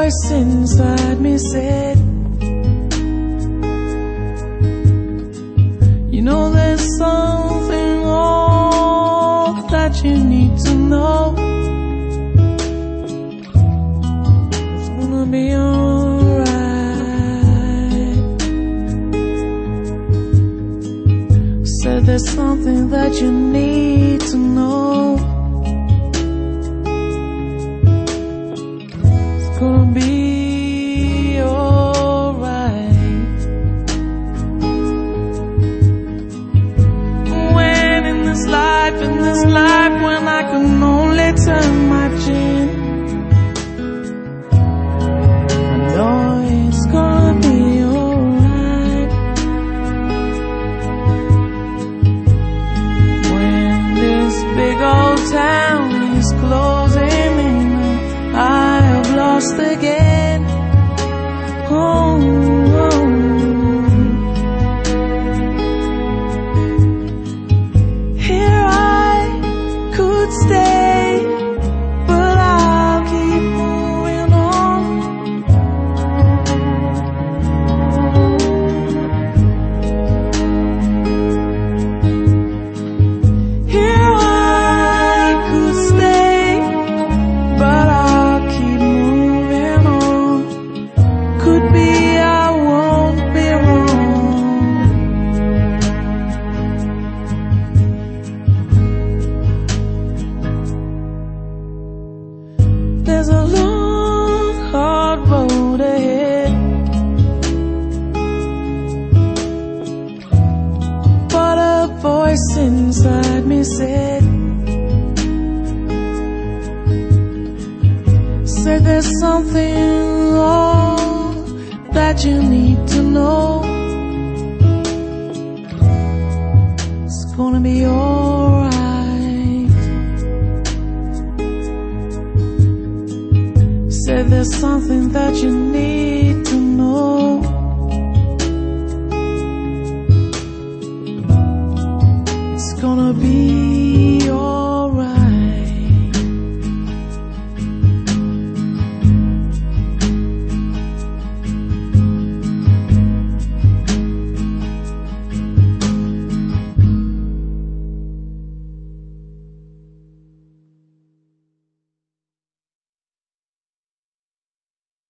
voice inside me said, you know there's something more that you need to know. It's gonna be alright. Said there's something that you need to know. It's gonna be alright. When in this life, when I can only turn my chin, I know it's gonna be alright. When this big old town is closing in, I have lost again. Oh, oh. Here I could stay, but I'll keep moving on. Here I could stay, but I'll keep moving on. Could be I won't be wrong. There's a long, hard road ahead, but a voice inside me said there's something more that you need to know. It's gonna be alright. Said there's something that you need to know.